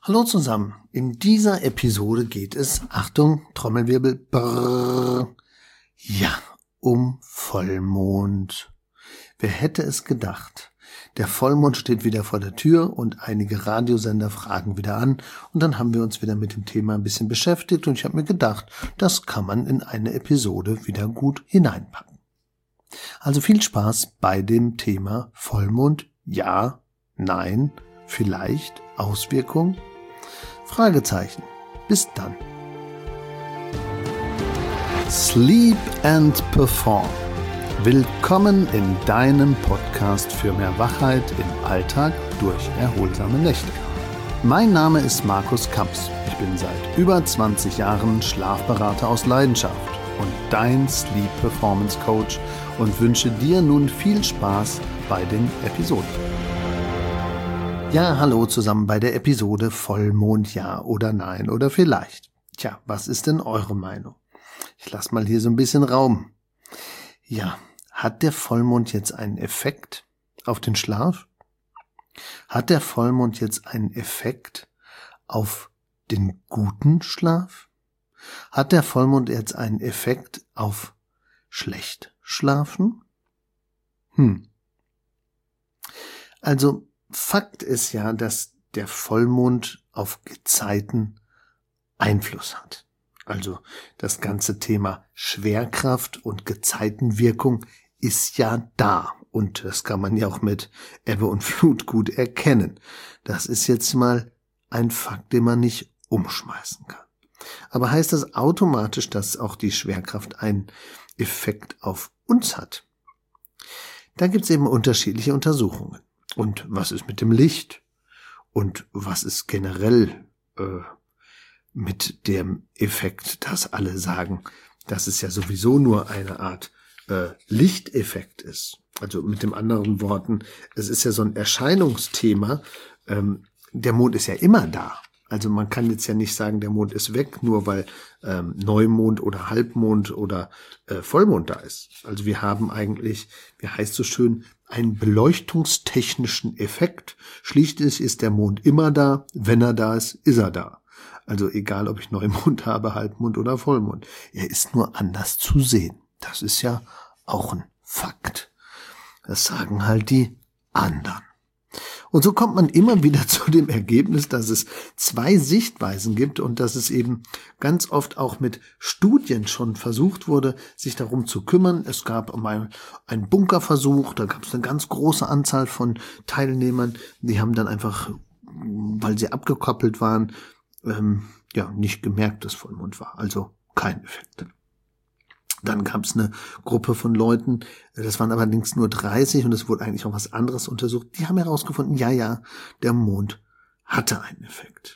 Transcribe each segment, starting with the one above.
Hallo zusammen, in dieser Episode geht es, Achtung, Trommelwirbel, brrr, ja, um Vollmond. Wer hätte es gedacht? Der Vollmond steht wieder vor der Tür und einige Radiosender fragen wieder an und dann haben wir uns wieder mit dem Thema ein bisschen beschäftigt und ich habe mir gedacht, das kann man in eine Episode wieder gut hineinpacken. Also viel Spaß bei dem Thema Vollmond, ja, nein, vielleicht, Auswirkung, Fragezeichen. Bis dann. Sleep and Perform. Willkommen in deinem Podcast für mehr Wachheit im Alltag durch erholsame Nächte. Mein Name ist Markus Kamps. Ich bin seit über 20 Jahren Schlafberater aus Leidenschaft und dein Sleep Performance Coach und wünsche dir nun viel Spaß bei den Episoden. Ja, hallo zusammen bei der Episode Vollmond, ja oder nein oder vielleicht. Tja, was ist denn eure Meinung? Ich lasse mal hier so ein bisschen Raum. Ja, hat der Vollmond jetzt einen Effekt auf den Schlaf? Hat der Vollmond jetzt einen Effekt auf den guten Schlaf? Hat der Vollmond jetzt einen Effekt auf schlecht schlafen? Also, Fakt ist ja, dass der Vollmond auf Gezeiten Einfluss hat. Also das ganze Thema Schwerkraft und Gezeitenwirkung ist ja da. Und das kann man ja auch mit Ebbe und Flut gut erkennen. Das ist jetzt mal ein Fakt, den man nicht umschmeißen kann. Aber heißt das automatisch, dass auch die Schwerkraft einen Effekt auf uns hat? Da gibt es eben unterschiedliche Untersuchungen. Und was ist mit dem Licht? Und was ist generell mit dem Effekt, dass alle sagen, dass es ja sowieso nur eine Art Lichteffekt ist? Also mit den anderen Worten, es ist ja so ein Erscheinungsthema. Der Mond ist ja immer da. Also man kann jetzt ja nicht sagen, der Mond ist weg, nur weil Neumond oder Halbmond oder Vollmond da ist. Also wir haben eigentlich, wie heißt so schön, einen beleuchtungstechnischen Effekt. Schließlich ist der Mond immer da. Wenn er da ist, ist er da. Also egal, ob ich Neumond habe, Halbmond oder Vollmond. Er ist nur anders zu sehen. Das ist ja auch ein Fakt. Das sagen halt die anderen. Und so kommt man immer wieder zu dem Ergebnis, dass es zwei Sichtweisen gibt und dass es eben ganz oft auch mit Studien schon versucht wurde, sich darum zu kümmern. Es gab mal einen Bunkerversuch, da gab es eine ganz große Anzahl von Teilnehmern, die haben dann einfach, weil sie abgekoppelt waren, nicht gemerkt, dass Vollmond war. Also kein Effekt. Dann gab es eine Gruppe von Leuten, das waren allerdings nur 30 und es wurde eigentlich auch was anderes untersucht. Die haben herausgefunden, ja, der Mond hatte einen Effekt.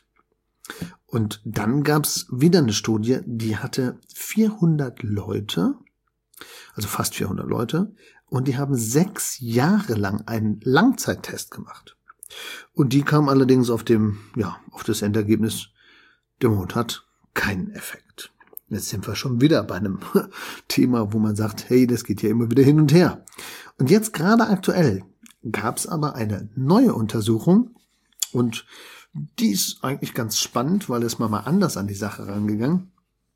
Und dann gab es wieder eine Studie, die hatte 400 Leute, also fast 400 Leute, und die haben 6 Jahre lang einen Langzeittest gemacht. Und die kamen allerdings auf das Endergebnis, der Mond hat keinen Effekt. Jetzt sind wir schon wieder bei einem Thema, wo man sagt, hey, das geht ja immer wieder hin und her. Und jetzt gerade aktuell gab es aber eine neue Untersuchung und die ist eigentlich ganz spannend, weil es mal anders an die Sache rangegangen.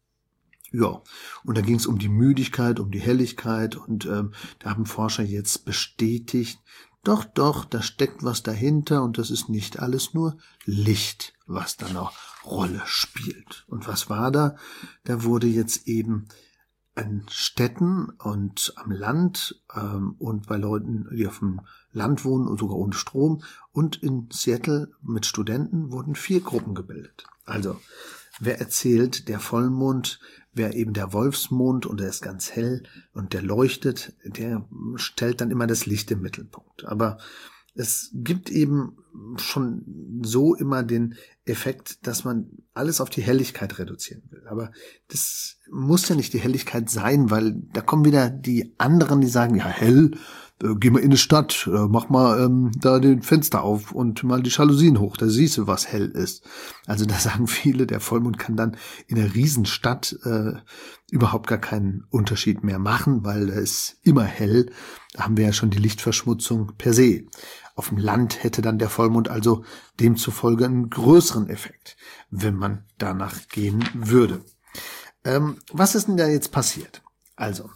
Ja, und da ging es um die Müdigkeit, um die Helligkeit und da haben Forscher jetzt bestätigt, doch, da steckt was dahinter und das ist nicht alles nur Licht, was da noch Rolle spielt. Und was war da? Da wurde jetzt eben an Städten und am Land und bei Leuten, die auf dem Land wohnen und sogar ohne Strom und in Seattle mit Studenten wurden 4 Gruppen gebildet. Also, wer erzählt, der Vollmond, wer eben der Wolfsmond und der ist ganz hell und der leuchtet, der stellt dann immer das Licht im Mittelpunkt. Aber es gibt eben schon so immer den Effekt, dass man alles auf die Helligkeit reduzieren will. Aber das muss ja nicht die Helligkeit sein, weil da kommen wieder die anderen, die sagen, ja hell, geh mal in die Stadt, mach mal da den Fenster auf und mal die Jalousien hoch, da siehst du, was hell ist. Also da sagen viele, der Vollmond kann dann in der Riesenstadt überhaupt gar keinen Unterschied mehr machen, weil es immer hell, da haben wir ja schon die Lichtverschmutzung per se. Auf dem Land hätte dann der Vollmond also demzufolge einen größeren Effekt, wenn man danach gehen würde. Was ist denn da jetzt passiert? Also,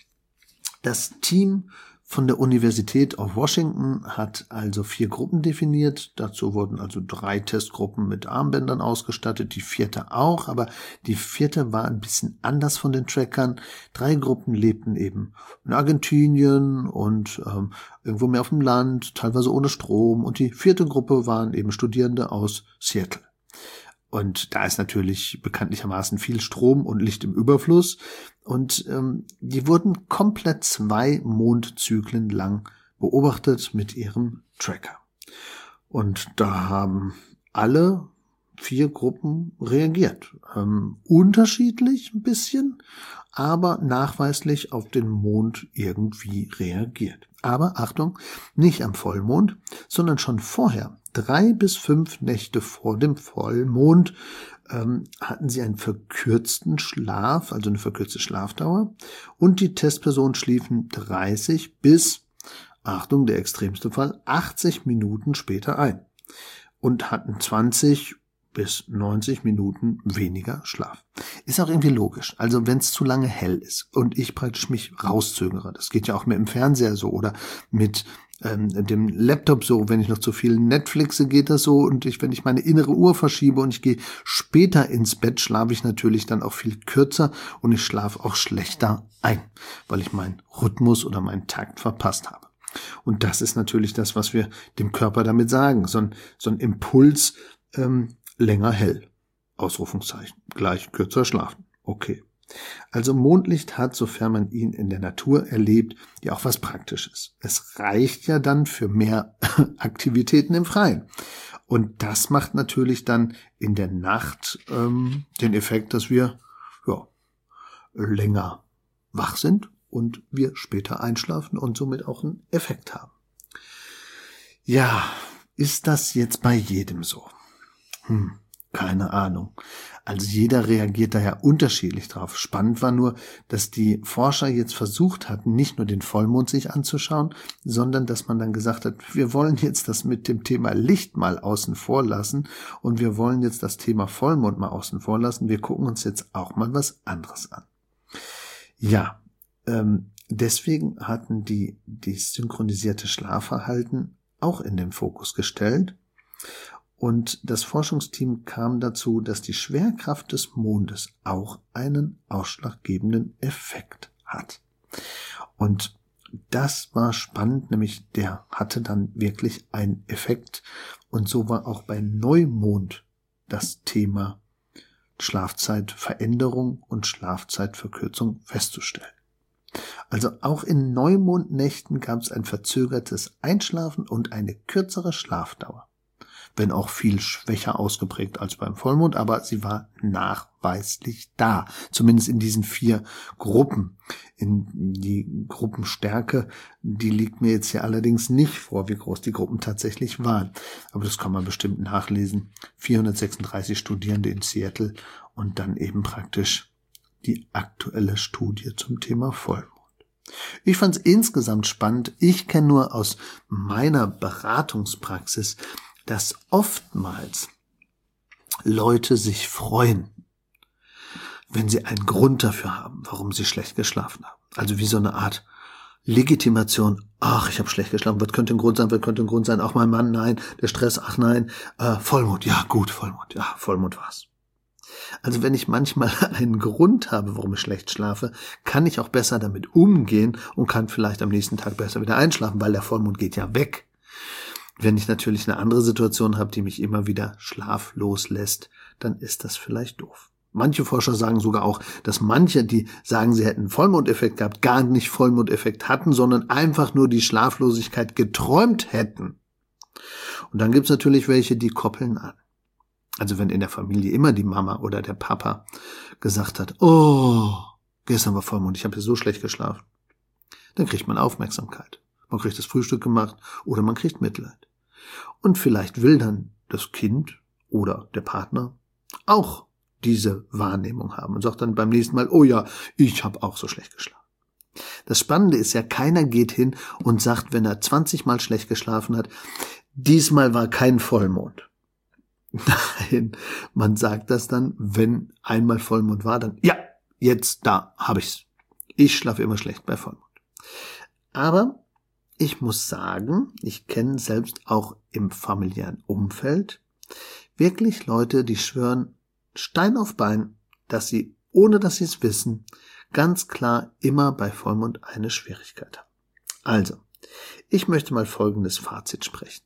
das Team von der Universität of Washington hat also 4 Gruppen definiert. Dazu wurden also 3 Testgruppen mit Armbändern ausgestattet, die 4. auch, aber die 4. war ein bisschen anders von den Trackern. 3 Gruppen lebten eben in Argentinien und irgendwo mehr auf dem Land, teilweise ohne Strom. Und die 4. Gruppe waren eben Studierende aus Seattle. Und da ist natürlich bekanntlichermaßen viel Strom und Licht im Überfluss. Und die wurden komplett 2 Mondzyklen lang beobachtet mit ihrem Tracker. Und da haben alle 4 Gruppen reagiert. Unterschiedlich ein bisschen, aber nachweislich auf den Mond irgendwie reagiert. Aber Achtung, nicht am Vollmond, sondern schon vorher. 3 bis 5 Nächte vor dem Vollmond hatten sie einen verkürzten Schlaf, also eine verkürzte Schlafdauer. Und die Testpersonen schliefen 30 bis, Achtung, der extremste Fall, 80 Minuten später ein und hatten 20 bis 90 Minuten weniger Schlaf. Ist auch irgendwie logisch. Also wenn es zu lange hell ist und ich praktisch mich rauszögere, das geht ja auch mit dem Fernseher so oder mit dem Laptop so, wenn ich noch zu viel Netflixe, geht das so und wenn ich meine innere Uhr verschiebe und ich gehe später ins Bett, schlafe ich natürlich dann auch viel kürzer und ich schlafe auch schlechter ein, weil ich meinen Rhythmus oder meinen Takt verpasst habe. Und das ist natürlich das, was wir dem Körper damit sagen. So ein Impuls, länger hell. Ausrufungszeichen. Gleich kürzer schlafen. Okay. Also Mondlicht hat, sofern man ihn in der Natur erlebt, ja auch was Praktisches. Es reicht ja dann für mehr Aktivitäten im Freien. Und das macht natürlich dann in der Nacht den Effekt, dass wir länger wach sind und wir später einschlafen und somit auch einen Effekt haben. Ja, ist das jetzt bei jedem so? Keine Ahnung. Also jeder reagiert da ja unterschiedlich drauf. Spannend war nur, dass die Forscher jetzt versucht hatten, nicht nur den Vollmond sich anzuschauen, sondern dass man dann gesagt hat, wir wollen jetzt das mit dem Thema Licht mal außen vor lassen und wir wollen jetzt das Thema Vollmond mal außen vor lassen. Wir gucken uns jetzt auch mal was anderes an. Ja, deswegen hatten die synchronisierte Schlafverhalten auch in den Fokus gestellt. Und das Forschungsteam kam dazu, dass die Schwerkraft des Mondes auch einen ausschlaggebenden Effekt hat. Und das war spannend, nämlich der hatte dann wirklich einen Effekt. Und so war auch bei Neumond das Thema Schlafzeitveränderung und Schlafzeitverkürzung festzustellen. Also auch in Neumondnächten gab es ein verzögertes Einschlafen und eine kürzere Schlafdauer. Wenn auch viel schwächer ausgeprägt als beim Vollmond, aber sie war nachweislich da. Zumindest in diesen 4 Gruppen. In die Gruppenstärke, die liegt mir jetzt hier allerdings nicht vor, wie groß die Gruppen tatsächlich waren. Aber das kann man bestimmt nachlesen. 436 Studierende in Seattle und dann eben praktisch die aktuelle Studie zum Thema Vollmond. Ich fand es insgesamt spannend. Ich kenne nur aus meiner Beratungspraxis, dass oftmals Leute sich freuen, wenn sie einen Grund dafür haben, warum sie schlecht geschlafen haben. Also wie so eine Art Legitimation. Ach, ich habe schlecht geschlafen. Was könnte ein Grund sein? Was könnte ein Grund sein? Auch mein Mann, nein. Der Stress, ach nein. Vollmond, ja gut, Vollmond. Ja, Vollmond war's. Also wenn ich manchmal einen Grund habe, warum ich schlecht schlafe, kann ich auch besser damit umgehen und kann vielleicht am nächsten Tag besser wieder einschlafen, weil der Vollmond geht ja weg. Wenn ich natürlich eine andere Situation habe, die mich immer wieder schlaflos lässt, dann ist das vielleicht doof. Manche Forscher sagen sogar auch, dass manche, die sagen, sie hätten einen Vollmondeffekt gehabt, gar nicht Vollmondeffekt hatten, sondern einfach nur die Schlaflosigkeit geträumt hätten. Und dann gibt's natürlich welche, die koppeln an. Also wenn in der Familie immer die Mama oder der Papa gesagt hat, oh, gestern war Vollmond, ich habe hier so schlecht geschlafen, dann kriegt man Aufmerksamkeit. Man kriegt das Frühstück gemacht oder man kriegt Mitleid. Und vielleicht will dann das Kind oder der Partner auch diese Wahrnehmung haben und sagt dann beim nächsten Mal, oh ja, ich habe auch so schlecht geschlafen. Das Spannende ist ja, keiner geht hin und sagt, wenn er 20 Mal schlecht geschlafen hat, diesmal war kein Vollmond. Nein, man sagt das dann, wenn einmal Vollmond war, dann, ja, jetzt, da habe ich's. Ich schlafe immer schlecht bei Vollmond. Aber ich muss sagen, ich kenne selbst auch im familiären Umfeld wirklich Leute, die schwören Stein auf Bein, dass sie, ohne dass sie es wissen, ganz klar immer bei Vollmond eine Schwierigkeit haben. Also, ich möchte mal folgendes Fazit sprechen.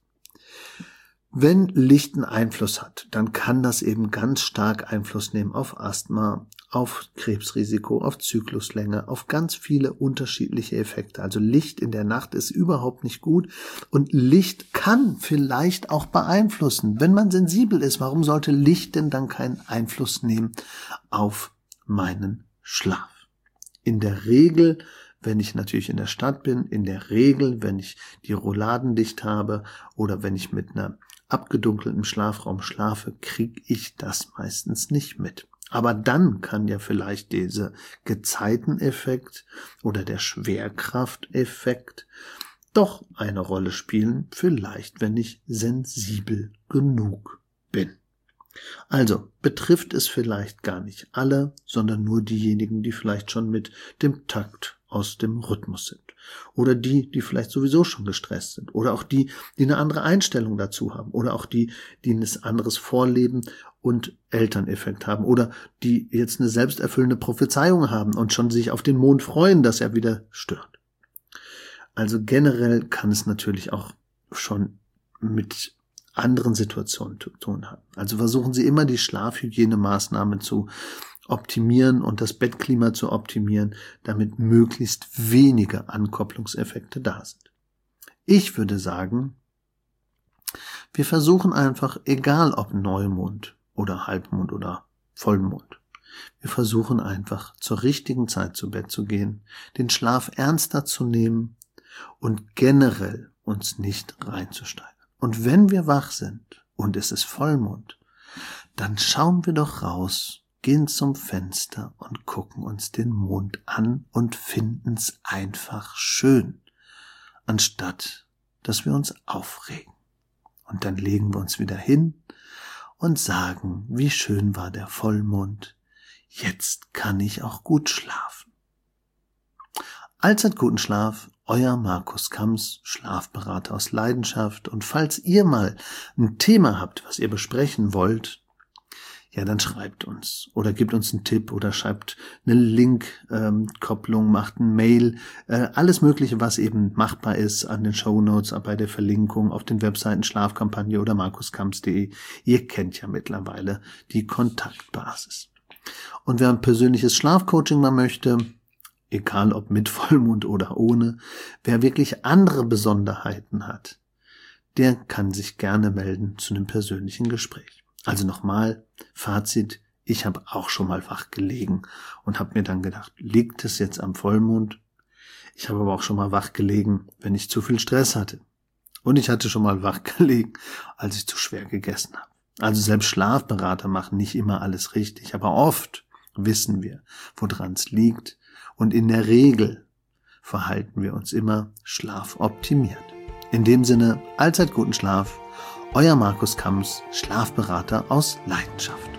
Wenn Licht einen Einfluss hat, dann kann das eben ganz stark Einfluss nehmen auf Asthma, auf Krebsrisiko, auf Zykluslänge, auf ganz viele unterschiedliche Effekte. Also Licht in der Nacht ist überhaupt nicht gut und Licht kann vielleicht auch beeinflussen. Wenn man sensibel ist, warum sollte Licht denn dann keinen Einfluss nehmen auf meinen Schlaf? In der Regel, wenn ich natürlich in der Stadt bin, in der Regel, wenn ich die Rouladen dicht habe oder wenn ich mit einer abgedunkelten Schlafraum schlafe, kriege ich das meistens nicht mit. Aber dann kann ja vielleicht dieser Gezeiteneffekt oder der Schwerkrafteffekt doch eine Rolle spielen, vielleicht wenn ich sensibel genug bin. Also betrifft es vielleicht gar nicht alle, sondern nur diejenigen, die vielleicht schon mit dem Takt aus dem Rhythmus sind. Oder die vielleicht sowieso schon gestresst sind. Oder auch die eine andere Einstellung dazu haben. Oder auch die ein anderes Vorleben und Elterneffekt haben. Oder die jetzt eine selbsterfüllende Prophezeiung haben und schon sich auf den Mond freuen, dass er wieder stört. Also generell kann es natürlich auch schon mit anderen Situationen zu tun haben. Also versuchen Sie immer die Schlafhygienemaßnahmen zu optimieren und das Bettklima zu optimieren, damit möglichst wenige Ankopplungseffekte da sind. Ich würde sagen, wir versuchen einfach, egal ob Neumond oder Halbmond oder Vollmond, wir versuchen einfach zur richtigen Zeit zu Bett zu gehen, den Schlaf ernster zu nehmen und generell uns nicht reinzusteigern. Und wenn wir wach sind und es ist Vollmond, dann schauen wir doch raus, gehen zum Fenster und gucken uns den Mond an und finden's einfach schön, anstatt dass wir uns aufregen. Und dann legen wir uns wieder hin und sagen, wie schön war der Vollmond, jetzt kann ich auch gut schlafen. Allzeit guten Schlaf, euer Markus Kams, Schlafberater aus Leidenschaft. Und falls ihr mal ein Thema habt, was ihr besprechen wollt, ja, dann schreibt uns oder gebt uns einen Tipp oder schreibt eine Link-Kopplung, macht ein Mail, alles Mögliche, was eben machbar ist an den Shownotes, bei der Verlinkung auf den Webseiten Schlafkampagne oder markuskams.de. Ihr kennt ja mittlerweile die Kontaktbasis. Und wer ein persönliches Schlafcoaching mal möchte, egal ob mit Vollmond oder ohne, wer wirklich andere Besonderheiten hat, der kann sich gerne melden zu einem persönlichen Gespräch. Also nochmal, Fazit, ich habe auch schon mal wach gelegen und habe mir dann gedacht, liegt es jetzt am Vollmond? Ich habe aber auch schon mal wach gelegen, wenn ich zu viel Stress hatte. Und ich hatte schon mal wach gelegen, als ich zu schwer gegessen habe. Also selbst Schlafberater machen nicht immer alles richtig, aber oft wissen wir, woran es liegt. Und in der Regel verhalten wir uns immer schlafoptimiert. In dem Sinne, allzeit guten Schlaf. Euer Markus Kams, Schlafberater aus Leidenschaft.